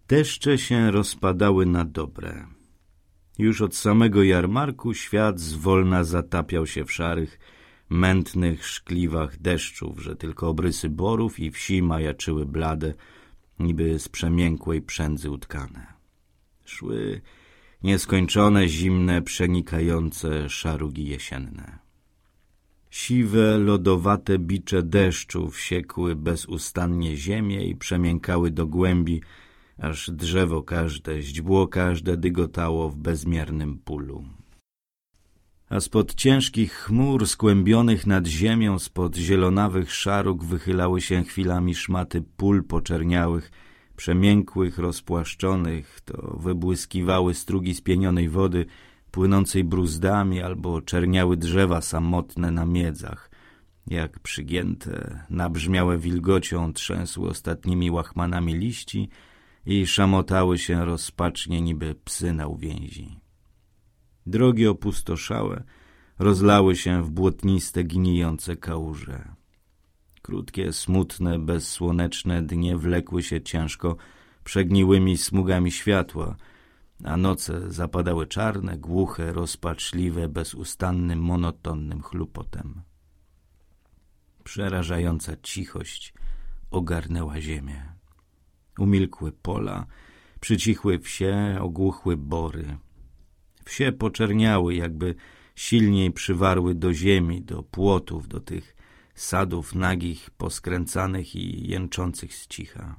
Deszcze się rozpadały na dobre. Już od samego jarmarku świat zwolna zatapiał się w szarych, mętnych szkliwach deszczów, że tylko obrysy borów i wsi majaczyły blade, niby z przemiękłej przędzy utkane. Szły nieskończone, zimne, przenikające szarugi jesienne. Siwe, lodowate bicze deszczu wsiekły bezustannie ziemię i przemiękały do głębi, aż drzewo każde, źdźbło każde dygotało w bezmiernym bólu. A spod ciężkich chmur skłębionych nad ziemią, spod zielonawych szarug wychylały się chwilami szmaty pól poczerniałych, przemiękłych, rozpłaszczonych, to wybłyskiwały strugi spienionej wody, płynącej bruzdami, albo czerniały drzewa samotne na miedzach, jak przygięte, nabrzmiałe wilgocią, trzęsły ostatnimi łachmanami liści i szamotały się rozpacznie niby psy na uwięzi. Drogi opustoszałe rozlały się w błotniste, gnijące kałuże. Krótkie, smutne, bezsłoneczne dnie wlekły się ciężko przegniłymi smugami światła, a noce zapadały czarne, głuche, rozpaczliwe, bezustannym, monotonnym chlupotem. Przerażająca cichość ogarnęła ziemię. Umilkły pola, przycichły wsie, ogłuchły bory. Wsie poczerniały, jakby silniej przywarły do ziemi, do płotów, do tych sadów nagich, poskręcanych i jęczących z cicha.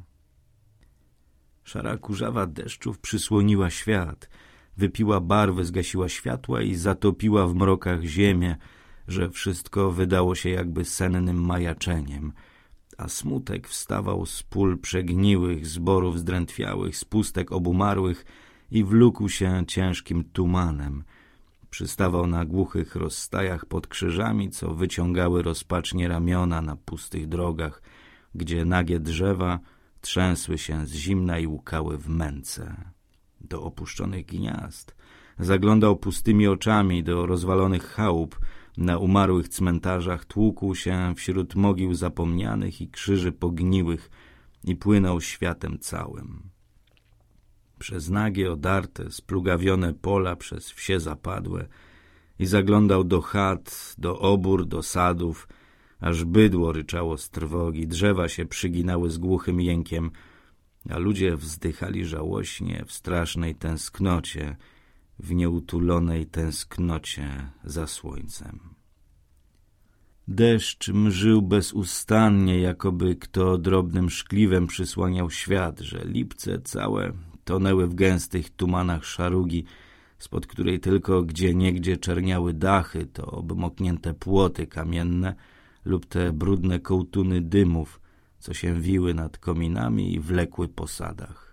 Szara kurzawa deszczów przysłoniła świat, wypiła barwy, zgasiła światła i zatopiła w mrokach ziemię, że wszystko wydało się jakby sennym majaczeniem, a smutek wstawał z pól przegniłych, z borów zdrętwiałych, z pustek obumarłych i wlókł się ciężkim tumanem. Przystawał na głuchych rozstajach pod krzyżami, co wyciągały rozpacznie ramiona na pustych drogach, gdzie nagie drzewa trzęsły się z zimna i łkały w męce. Do opuszczonych gniazd zaglądał pustymi oczami, do rozwalonych chałup, na umarłych cmentarzach tłukł się wśród mogił zapomnianych i krzyży pogniłych i płynął światem całym. Przez nagie, odarte, splugawione pola, przez wsie zapadłe i zaglądał do chat, do obór, do sadów, aż bydło ryczało z trwogi, drzewa się przyginały z głuchym jękiem, a ludzie wzdychali żałośnie w strasznej tęsknocie, w nieutulonej tęsknocie za słońcem. Deszcz mżył bezustannie, jakoby kto drobnym szkliwem przysłaniał świat, że lipce całe tonęły w gęstych tumanach szarugi, spod której tylko gdzieniegdzie czerniały dachy, to obmoknięte płoty kamienne lub te brudne kołtuny dymów, co się wiły nad kominami i wlekły po sadach.